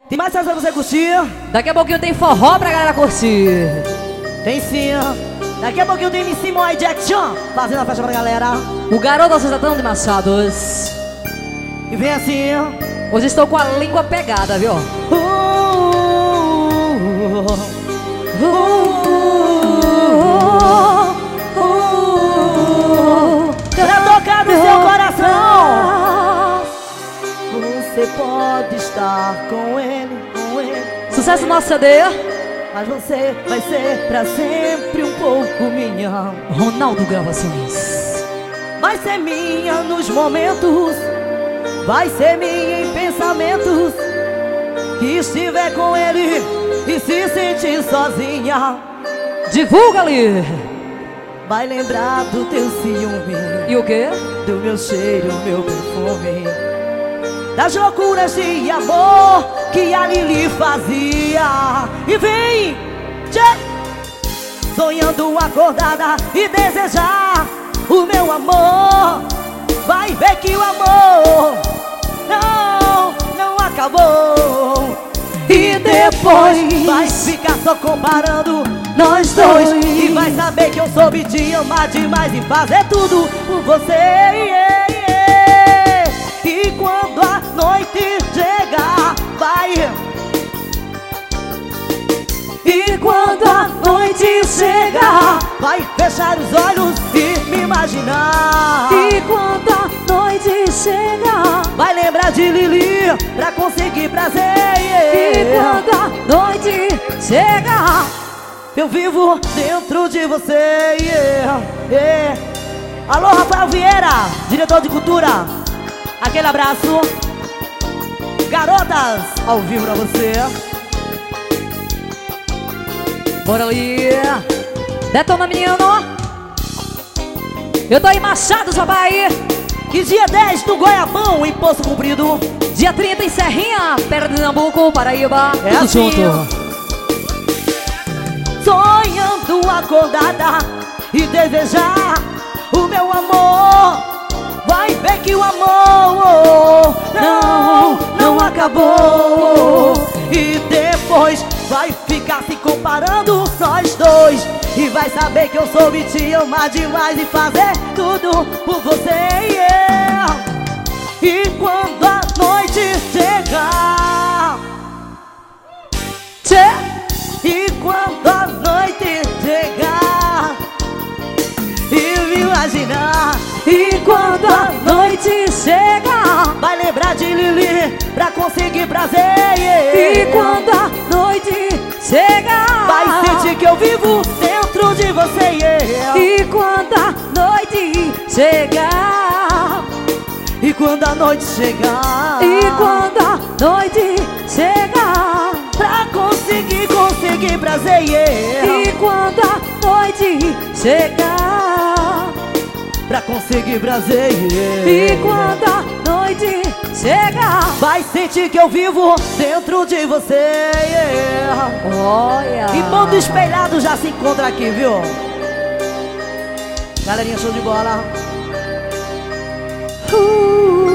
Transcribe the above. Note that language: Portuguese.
Tem mais festa pra você curtir? Daqui a pouquinho tem forró pra galera curtir. Tem sim. Daqui a pouquinho tem MC Moai Jackson fazendo a festa pra galera. O garoto da Cidadão de Machados. E vem assim. Hoje estou com a língua pegada, viu? Pra tocar no seu coração, você pode estar com ele, Sucesso no nosso CD. mas você vai ser pra sempre um pouco minha. Ronaldo Gravações. Vai ser minha nos momentos, vai ser minha em pensamentos, que estiver com ele e se sentir sozinha. Divulga ali. Vai lembrar do teu ciúme, E o quê? do meu cheiro, meu perfume, das loucuras de amor que a Lili fazia. E vem, sonhando acordada e desejar o meu amor. Vai ver que o amor não acabou. E depois vai ficar só comparando nós dois, e vai saber que eu soube te amar demais e fazer tudo por você. E quando a noite chegar, vai. E quando a noite chegar, vai fechar os olhos e me imaginar. E quando a noite chegar, vai lembrar de Lili pra conseguir prazer. e quando a noite chegar, eu vivo dentro de você. Alô, Rafael Vieira, diretor de cultura, aquele abraço. Garotas, ao vivo pra você. bora ali. Detona, menino. Eu tô em Machados, papai. E dia 10 do Goiabão, em Poço Comprido. Dia 30 em Serrinha, perto de Nambuco, Paraíba. É Tudo assim. junto. Sonhando acordada e desejar o meu amor. Vai ver que o amor não acabou. E depois vai ficar se comparando nós dois, e vai saber que eu soube te amar demais e fazer tudo por você. E quando a noite chegar, e quando a noite chegar, e me imaginar. E quando a noite chegar, vai lembrar de Lili pra conseguir prazer. e quando a noite chegar, vai sentir que eu vivo dentro de você. e quando a noite chegar, E quando a noite chegar, e quando a noite chegar, pra conseguir prazer. e quando a noite chegar, Pra conseguir prazer. e quando a noite chegar, vai sentir que eu vivo dentro de você. olha. E Mundo Espelhado já se encontra aqui, viu? Galerinha, show de bola.